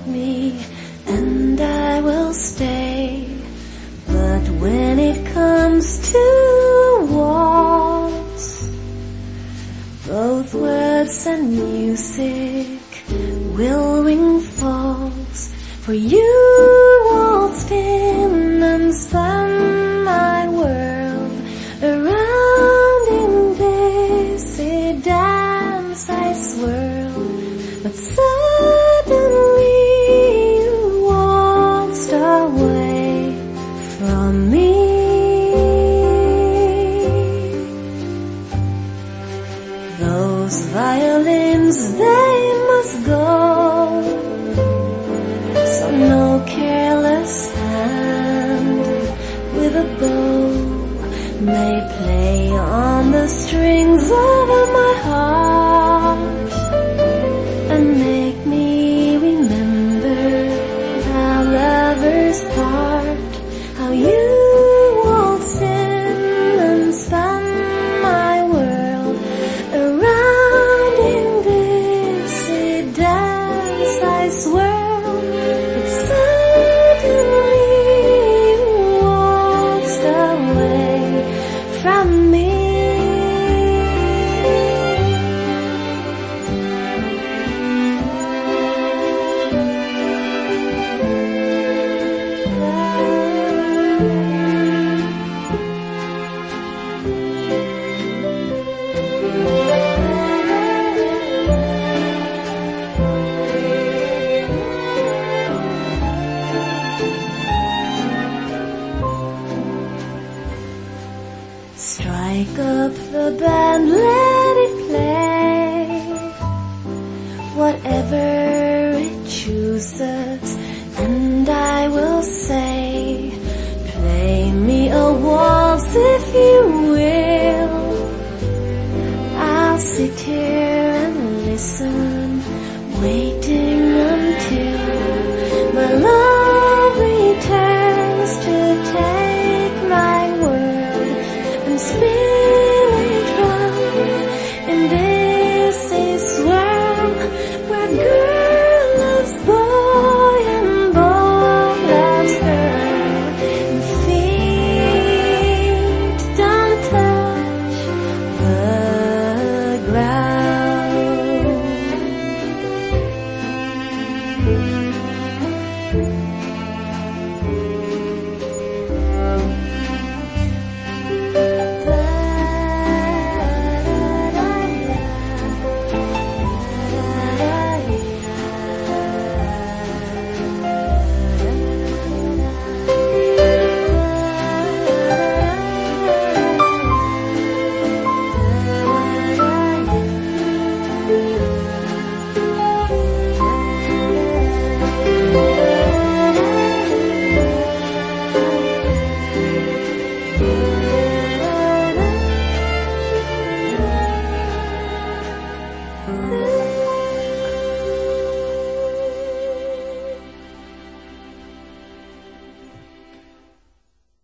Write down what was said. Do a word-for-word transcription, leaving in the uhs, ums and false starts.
want me, and I will stay. But when it comes to waltz, both words and music will ring false. For you waltzed in and spun my world around in this dance I swirled. But suddenly you waltzed away from me. Those violins, they must go, so no careless hand with a bow may play on the strings of my heart and make me remember how lovers part, how you waltzed in and spun my world around in this dance I swirl. But suddenly you waltzed away from me. Strike up the band, let it play, whatever it chooses, and I will say, play me a waltz if you will. I'll sit here and listen